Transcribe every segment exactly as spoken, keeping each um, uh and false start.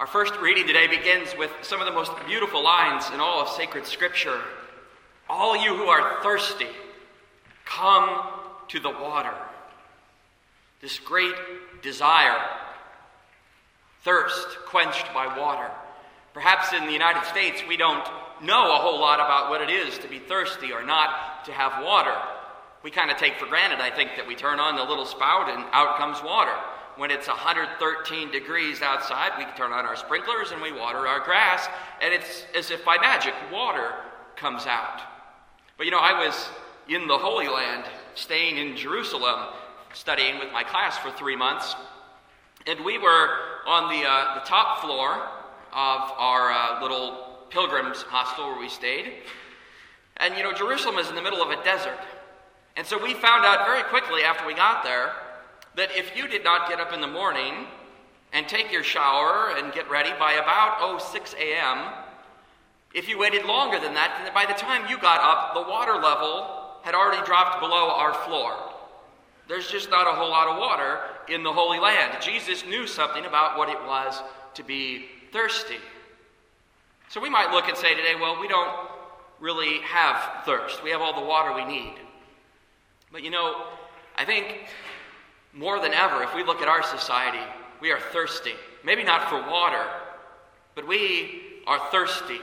Our first reading today begins with some of the most beautiful lines in all of sacred Scripture. All you who are thirsty, come to the water. This great desire, thirst quenched by water. Perhaps in the United States we don't know a whole lot about what it is to be thirsty or not to have water. We kind of take for granted, I think, that we turn on the little spout and out comes water. When it's one hundred thirteen degrees outside, we turn on our sprinklers and we water our grass, and it's as if by magic, water comes out. But you know, I was in the Holy Land, staying in Jerusalem, studying with my class for three months, and we were on the, uh, the top floor of our uh, little pilgrims hostel where we stayed. And you know, Jerusalem is in the middle of a desert. And so we found out very quickly after we got there that if you did not get up in the morning and take your shower and get ready by about, oh, six a.m., if you waited longer than that, then by the time you got up, the water level had already dropped below our floor. There's just not a whole lot of water in the Holy Land. Jesus knew something about what it was to be thirsty. So we might look and say today, well, we don't really have thirst. We have all the water we need. But you know, I think more than ever, if we look at our society, we are thirsty. Maybe not for water, but we are thirsty.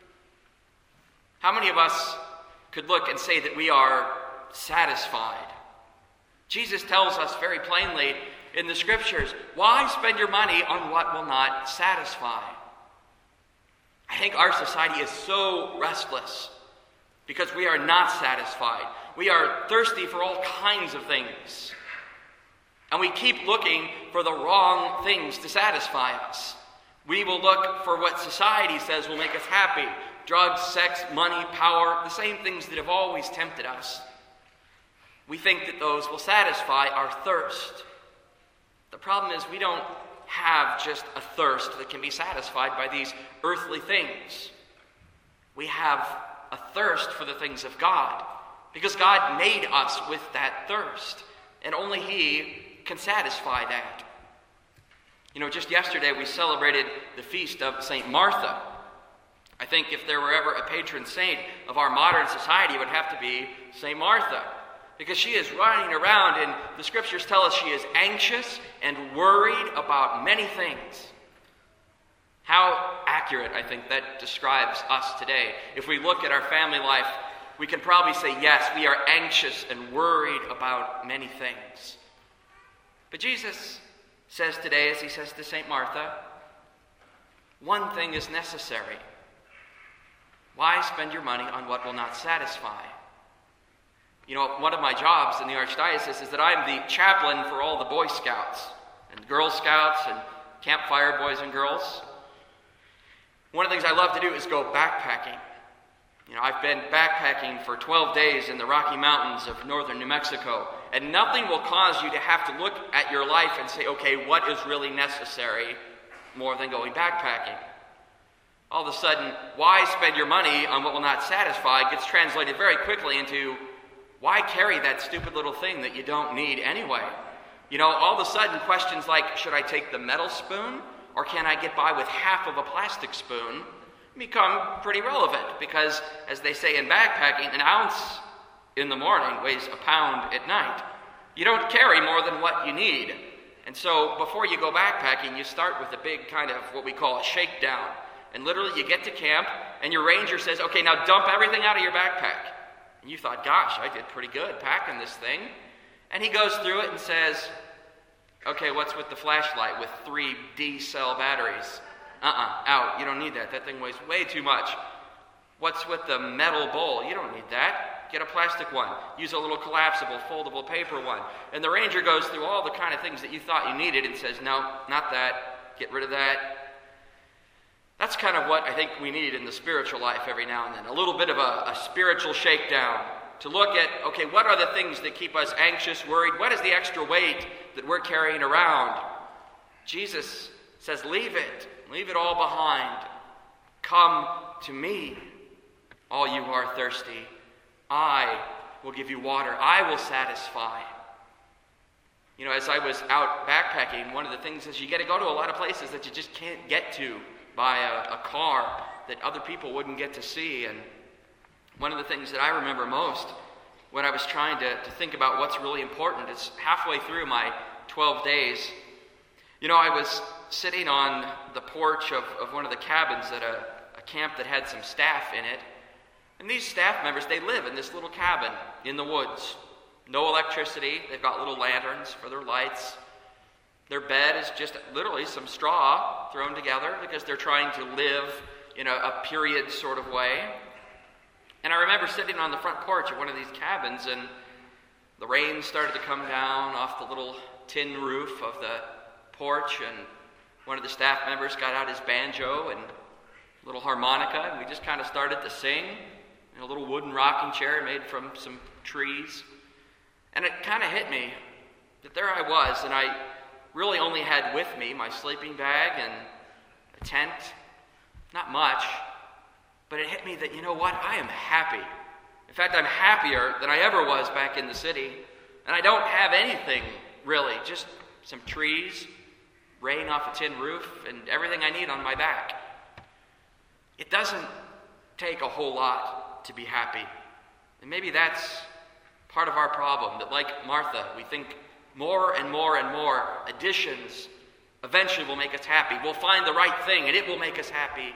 How many of us could look and say that we are satisfied? Jesus tells us very plainly in the Scriptures, why spend your money on what will not satisfy? I think our society is so restless because we are not satisfied. We are thirsty for all kinds of things. And we keep looking for the wrong things to satisfy us. We will look for what society says will make us happy. Drugs, sex, money, power, the same things that have always tempted us. We think that those will satisfy our thirst. The problem is we don't have just a thirst that can be satisfied by these earthly things. We have a thirst for the things of God because God made us with that thirst, and only He can satisfy that. You know, just yesterday we celebrated the feast of Saint Martha. I think if there were ever a patron saint of our modern society, it would have to be Saint Martha, because she is running around, and the Scriptures tell us she is anxious and worried about many things. How accurate, I think, that describes us today. If we look at our family life, we can probably say, yes, we are anxious and worried about many things. But Jesus says today, as he says to Saint Martha, one thing is necessary. Why spend your money on what will not satisfy? You know, one of my jobs in the Archdiocese is that I'm the chaplain for all the Boy Scouts and Girl Scouts and campfire boys and girls. One of the things I love to do is go backpacking. You know, I've been backpacking for twelve days in the Rocky Mountains of northern New Mexico, and nothing will cause you to have to look at your life and say, okay, what is really necessary more than going backpacking? All of a sudden, why spend your money on what will not satisfy gets translated very quickly into, why carry that stupid little thing that you don't need anyway? You know, all of a sudden questions like, should I take the metal spoon or can I get by with half of a plastic spoon, become pretty relevant, because as they say in backpacking, an ounce in the morning weighs a pound at night. You don't carry more than what you need. And so before you go backpacking, you start with a big kind of what we call a shakedown. And literally you get to camp and your ranger says, okay, now dump everything out of your backpack. And you thought, gosh, I did pretty good packing this thing. And he goes through it and says, okay, what's with the flashlight with three D-cell batteries? Uh-uh, out. You don't need that. That thing weighs way too much. What's with the metal bowl? You don't need that. Get a plastic one. Use a little collapsible, foldable paper one. And the ranger goes through all the kind of things that you thought you needed and says, no, not that. Get rid of that. That's kind of what I think we need in the spiritual life every now and then. A little bit of a, a spiritual shakedown. To look at, okay, what are the things that keep us anxious, worried? What is the extra weight that we're carrying around? Jesus says, leave it. Leave it all behind. Come to me, all you who are thirsty. I will give you water. I will satisfy. You know, as I was out backpacking, one of the things is you get to go to a lot of places that you just can't get to by a, a car that other people wouldn't get to see. And one of the things that I remember most when I was trying to, to think about what's really important is halfway through my twelve days, you know, I was sitting on the porch of, of one of the cabins at a, a camp that had some staff in it. And these staff members, they live in this little cabin in the woods. No electricity. They've got little lanterns for their lights. Their bed is just literally some straw thrown together because they're trying to live in a, a period sort of way. And I remember sitting on the front porch of one of these cabins, and the rain started to come down off the little tin roof of the porch, and one of the staff members got out his banjo and a little harmonica, and we just kind of started to sing in a little wooden rocking chair made from some trees. And it kind of hit me that there I was, and I really only had with me my sleeping bag and a tent, not much, but it hit me that, you know what, I am happy. In fact, I'm happier than I ever was back in the city, and I don't have anything really, just some trees, rain off a tin roof, and everything I need on my back. It doesn't take a whole lot to be happy, and maybe that's part of our problem, that like Martha, we think more and more and more additions eventually will make us happy. We'll find the right thing and it will make us happy.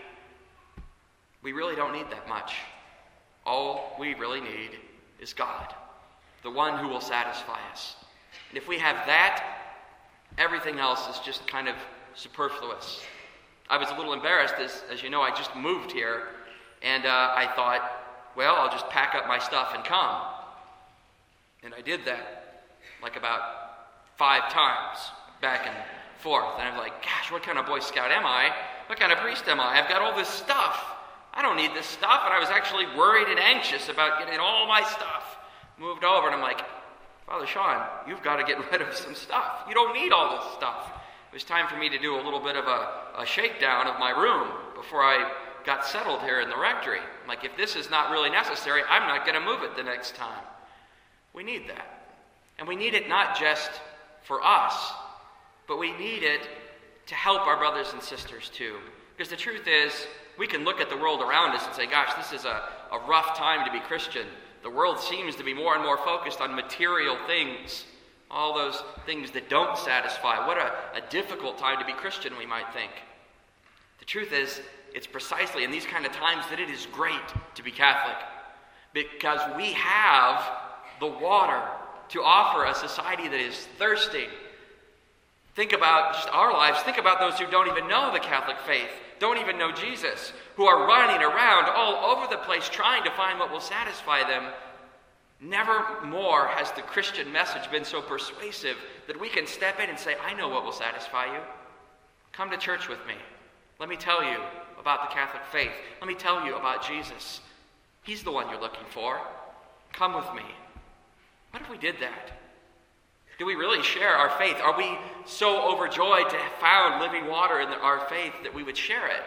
We really don't need that much. All we really need is God, the one who will satisfy us. And if we have that, everything else is just kind of superfluous. I was a little embarrassed, as, as you know, I just moved here, and uh, I thought, well, I'll just pack up my stuff and come. And I did that like about five times back and forth. And I'm like, gosh, what kind of Boy Scout am I? What kind of priest am I? I've got all this stuff. I don't need this stuff. And I was actually worried and anxious about getting all my stuff moved over. And I'm like, Father Sean, you've got to get rid of some stuff. You don't need all this stuff. It was time for me to do a little bit of a, a shakedown of my room before I got settled here in the rectory. I'm like, if this is not really necessary, I'm not going to move it the next time. We need that. And we need it not just for us, but we need it to help our brothers and sisters too. Because the truth is, we can look at the world around us and say, gosh, this is a, a rough time to be Christian. The world seems to be more and more focused on material things, all those things that don't satisfy. What a, a difficult time to be Christian, we might think. The truth is, it's precisely in these kind of times that it is great to be Catholic, because we have the water to offer a society that is thirsty. Think about just our lives. Think about those who don't even know the Catholic faith, don't even know Jesus, who are running around all over the place trying to find what will satisfy them. Never more has the Christian message been so persuasive that we can step in and say, I know what will satisfy you. Come to church with me. Let me tell you about the Catholic faith. Let me tell you about Jesus. He's the one you're looking for. Come with me. What if we did that? Do we really share our faith? Are we so overjoyed to have found living water in our faith that we would share it?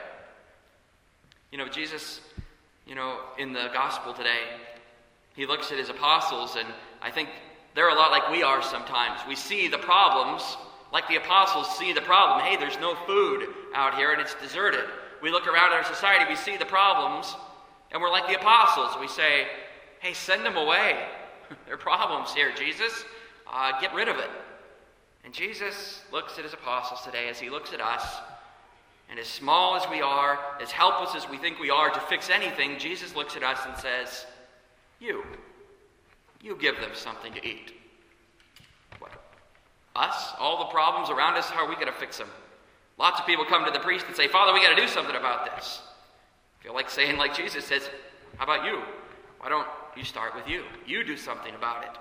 You know, Jesus, you know, in the gospel today, he looks at his apostles, and I think they're a lot like we are sometimes. We see the problems, like the apostles see the problem. Hey, there's no food out here and it's deserted. We look around in our society, we see the problems, and we're like the apostles. We say, hey, send them away. There are problems here, Jesus. Uh, get rid of it. And Jesus looks at his apostles today as he looks at us. And as small as we are, as helpless as we think we are to fix anything, Jesus looks at us and says, you, you give them something to eat. What? Us? All the problems around us, how are we going to fix them? Lots of people come to the priest and say, Father, we got to do something about this. I feel like saying like Jesus says, how about you? Why don't you start with you? You do something about it.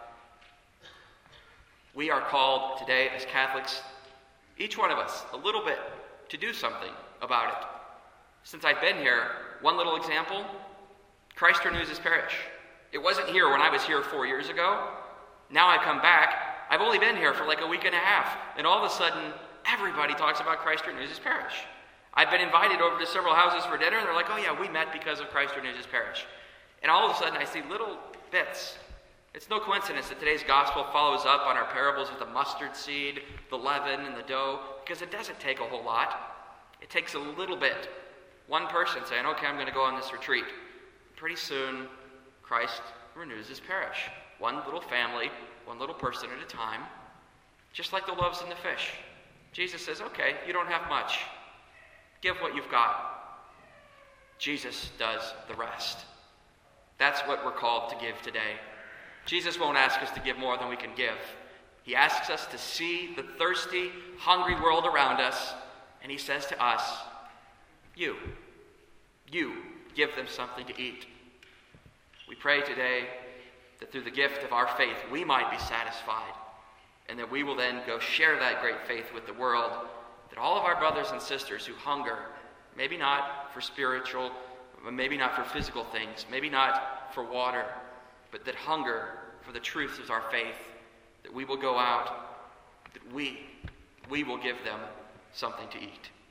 We are called today as Catholics, each one of us, a little bit, to do something about it. Since I've been here, one little example, Christ Renews Parish. It wasn't here when I was here four years ago. Now I come back, I've only been here for like a week and a half, and all of a sudden, everybody talks about Christ Renews Parish. I've been invited over to several houses for dinner, and they're like, oh yeah, we met because of Christ Renews Parish. And all of a sudden, I see little bits It's no coincidence that today's gospel follows up on our parables with the mustard seed, the leaven, and the dough, because it doesn't take a whole lot. It takes a little bit. One person saying, okay, I'm going to go on this retreat. Pretty soon, Christ renews his parish. One little family, one little person at a time, just like the loaves and the fish. Jesus says, okay, you don't have much. Give what you've got. Jesus does the rest. That's what we're called to give today. Jesus won't ask us to give more than we can give. He asks us to see the thirsty, hungry world around us, and he says to us, you, you, give them something to eat. We pray today that through the gift of our faith, we might be satisfied, and that we will then go share that great faith with the world, that all of our brothers and sisters who hunger, maybe not for spiritual, maybe not for physical things, maybe not for water, but that hunger for the truths of our faith, that we will go out, that we, we will give them something to eat.